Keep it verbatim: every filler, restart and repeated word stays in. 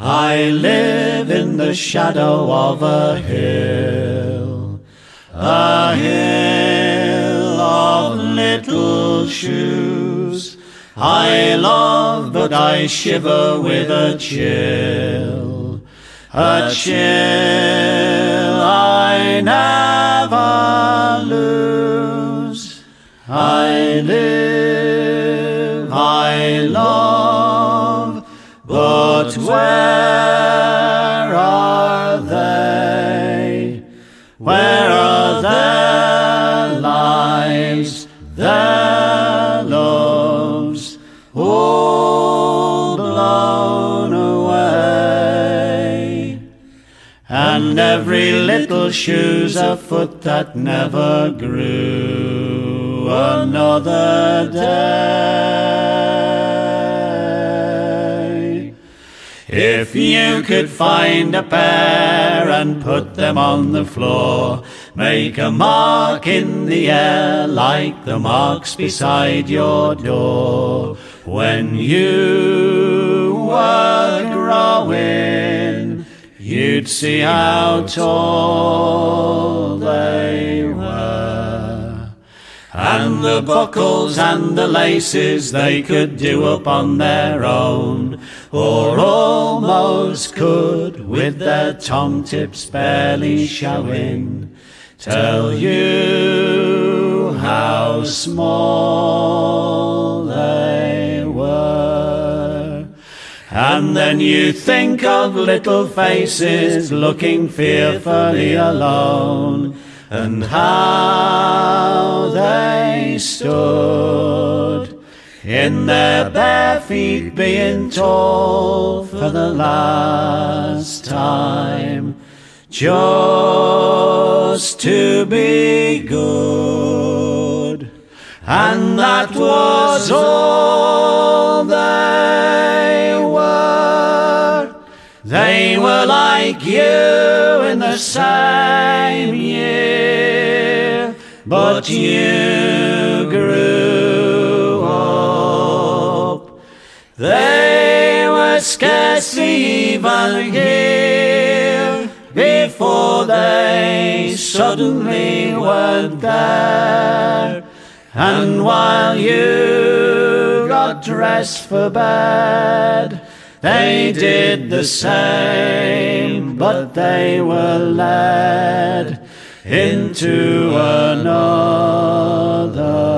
I live in the shadow of a hill, a hill of little shoes. I love, but I shiver with a chill, a chill I never lose. I live, I love, but where are they? Where are their lives, their loves, all blown away? And every little shoe's a foot that never grew another day. If you could find a pair and put them on the floor, make a mark in the air like the marks beside your door. When you were growing, you'd see how tall they were, and the buckles and the laces they could do up on their own, or almost could, with their tongue tips barely showing, tell you how small they were. And then you think of little faces looking fearfully alone, and how they stood in their bare feet being told for the last time just to be good. And that was all they were. They were like you in the same year, but you grew up. They were scarcely even here before they suddenly weren't there. And while you got dressed for bed, they did the same, but they were led into another